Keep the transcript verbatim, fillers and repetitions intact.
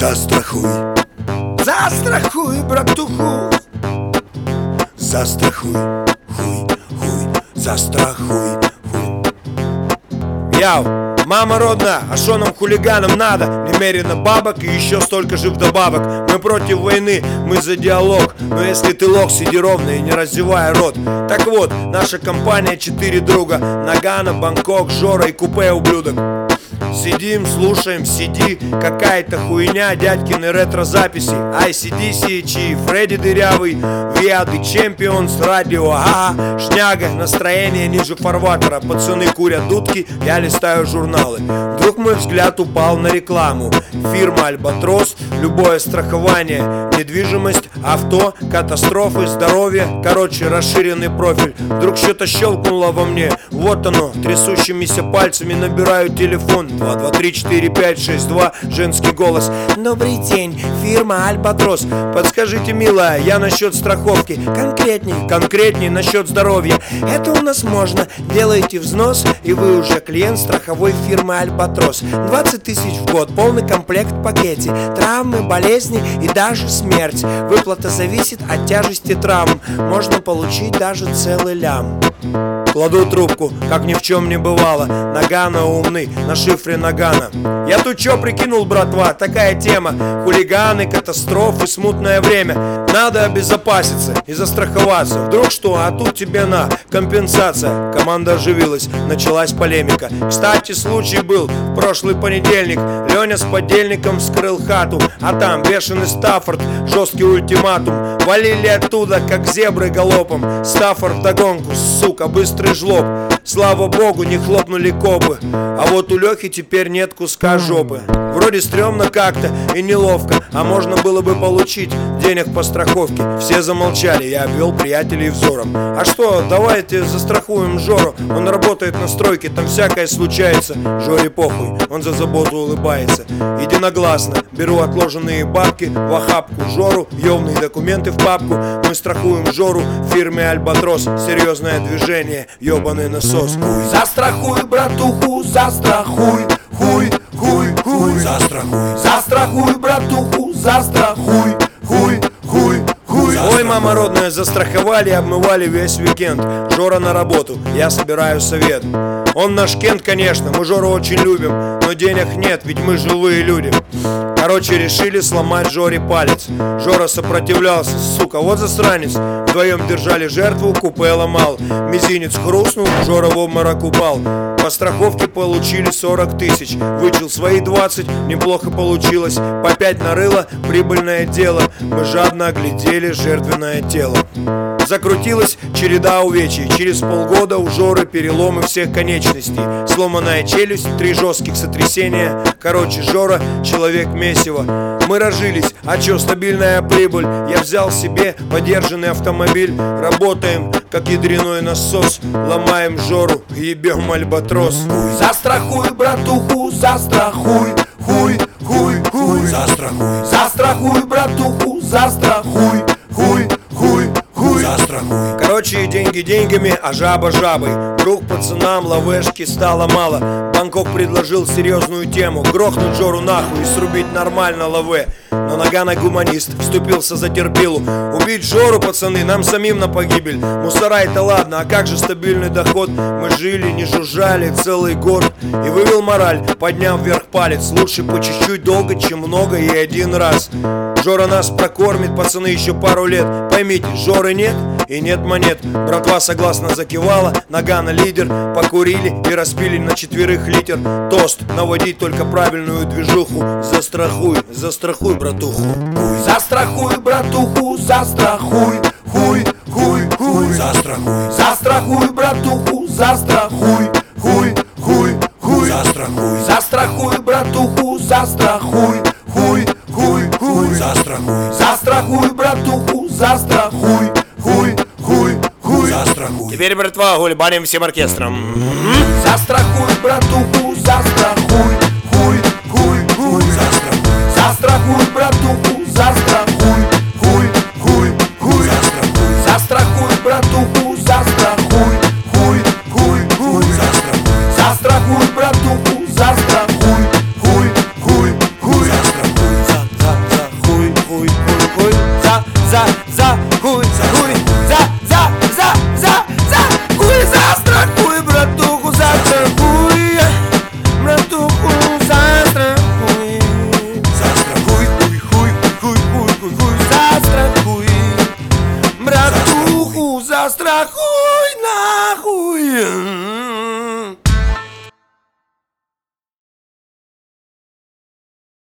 Застрахуй, застрахуй, братуху. Застрахуй, хуй, хуй, застрахуй, хуй. Яу, мама родная, а шо нам хулиганам надо? Немерено бабок и еще столько же вдобавок. Мы против войны, мы за диалог. Но если ты лох, сиди ровно и не раздевай рот. Так вот, наша компания четыре друга: Нагано, Бангкок, Жора и Купе ублюдок. Сидим, слушаем си ди, какая-то хуйня, дядькины ретро-записи, ай си ди си, Чи, Фредди дырявый, We are the champions, радио, ага, шняга, настроение ниже фарватера. Пацаны курят дудки, я листаю журналы. Вдруг мой взгляд упал на рекламу. Фирма Альбатрос, любое страхование, недвижимость, авто, катастрофы, здоровье, короче, расширенный профиль. Вдруг что-то щелкнуло во мне, вот оно, трясущимися пальцами набираю телефон. Два, два, три, четыре, пять, шесть, два. Женский голос: добрый день, фирма Альбатрос. Подскажите, милая, я насчет страховки. Конкретней, конкретней насчет здоровья. Это у нас можно. Делаете взнос, и вы уже клиент страховой фирмы Альбатрос. Двадцать тысяч в год, полный комплект в пакете. Травмы, болезни и даже смерть. Выплата зависит от тяжести травм. Можно получить даже целый лям. Кладу трубку, как ни в чем не бывало. Нагано умный, на шифре Нагано. Я тут чё прикинул, братва, такая тема: хулиганы, катастрофы, смутное время. Надо обезопаситься и застраховаться. Вдруг что, а тут тебе на компенсация. Команда оживилась, началась полемика. Кстати, случай был в прошлый понедельник. Леня с подельником вскрыл хату, а там бешеный Стаффорд, жесткий ультиматум. Валили оттуда, как зебры галопом. Стаффорд вдогонку, сука, быстрый жлоб. Слава богу, не хлопнули копы. А вот у Лехи теперь нет куска жопы. Вроде стрёмно как-то и неловко, а можно было бы получить денег по страховке. Все замолчали, я обвел приятелей взором. А что, давайте застрахуем Жору. Он работает на стройке, там всякое случается. Жоре похуй, он за заботу улыбается. Единогласно беру отложенные бабки в охапку Жору, ёвные документы в папку. Мы страхуем Жору в фирме Альбатрос. Серьезное движение, ёбаный насос. Хуй. Застрахуй, братуху, застрахуй. Хуй, хуй, хуй. Застрахуй, застрахуй, братуху, застрахуй. Хуй, хуй, хуй. Ой, мама родная, застраховали и обмывали весь уикенд. Жора на работу, я собираю совет. Он наш Кент, конечно, мы Жору очень любим, но денег нет, ведь мы живые люди. Короче, решили сломать Жоре палец. Жора сопротивлялся, сука, вот засранец. Вдвоем держали жертву, Купе ломал. Мизинец хрустнул, Жора в обморок упал. По страховке получили сорок тысяч. Вычел свои двадцать, неплохо получилось. По пять нарыло, прибыльное дело. Мы жадно оглядели жертвенное тело. Закрутилась череда увечий. Через полгода у Жоры переломы всех конечностей. Сломанная челюсть, три жестких сотрясения. Короче, Жора человек месиво. Мы разжились, а чё, стабильная прибыль. Я взял себе подержанный автомобиль. Работаем, как ядреной насос. Ломаем Жору, ебем Альбатрос. Застрахуй, братуху, застрахуй. Хуй, хуй, хуй. Застрахуй, застрахуй, братуху, застрахуй. Хуй, хуй, хуй. Застрахуй. Короче, деньги деньгами, а жаба жабой. Вдруг пацанам лавешки стало мало. Бангкок предложил серьезную тему: грохнуть Жору нахуй и срубить нормально лаве. Но Нагано гуманист вступился за терпилу. Убить Жору, пацаны, нам самим на погибель. Мусора это ладно, а как же стабильный доход? Мы жили, не жужжали целый год. И вывел мораль, подняв вверх палец: лучше по чуть-чуть долго, чем много и один раз. Жора нас прокормит, пацаны, еще пару лет. Поймите, Жоры нет и нет монет. Братва согласно закивала. Нагано лидер. Покурили и распили на четверых литр. Тост, наводить только правильную движуху. Застрахуй, застрахуй, братуху. Хуй. Застрахуй, братуху, застрахуй. Хуй, хуй, хуй. Застрахуй, застрахуй, братуху, застрахуй. Хуй, хуй, хуй. Застрахуй, застрахуй, братуху, застрахуй. Хуй, хуй, хуй. Застрахуй, застрахуй, братуху, застрахуй. Хуй, хуй, хуй. Застрахуй. Теперь, братва, гульбаним всем оркестром. Застрахуй, братуху, застрахуй. Хуй, хуй, хуй. Застрахуй, застрахуй, братуху, застрахуй. Хуй, хуй, хуй. Застрахуй, застрахуй, братуху, застрахуй. Хуй, хуй, хуй. Застрахуй, застрахуй, братуху, застрахуй. Хуй, хуй, хуй. Застрахуй. Застрахуй нахуй.